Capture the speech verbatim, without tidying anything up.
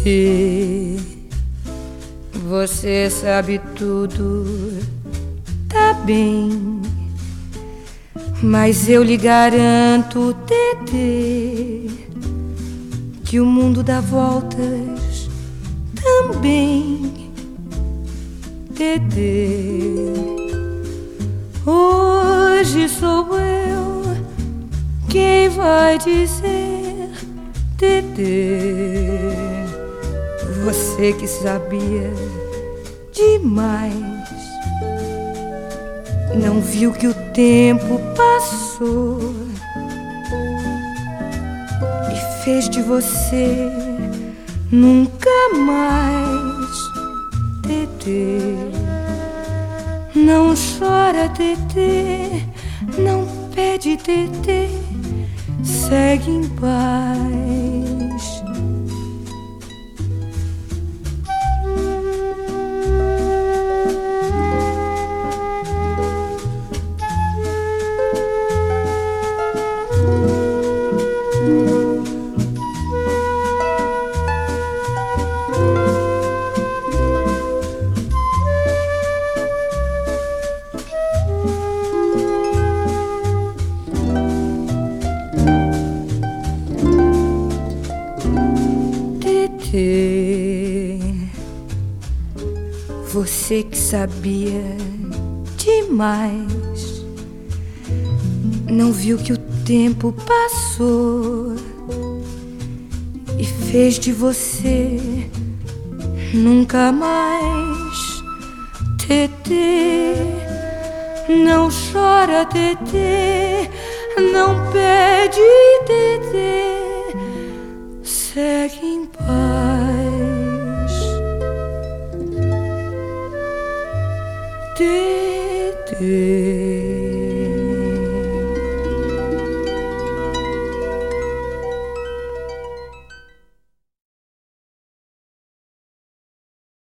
Tê, você sabe tudo, tá bem, mas eu lhe garanto, Tê, que o mundo dá voltas também, Tê. Hoje sou eu quem vai dizer, Tê, você que sabia demais, não viu que o tempo passou e fez de você nunca mais, Tê. Não chora, Tê, não pede, Tê, segue em paz. Você que sabia demais, não viu que o tempo passou e fez de você nunca mais, Tê. Não chora, Tê, não pede, Tê, segue em paz. Tê.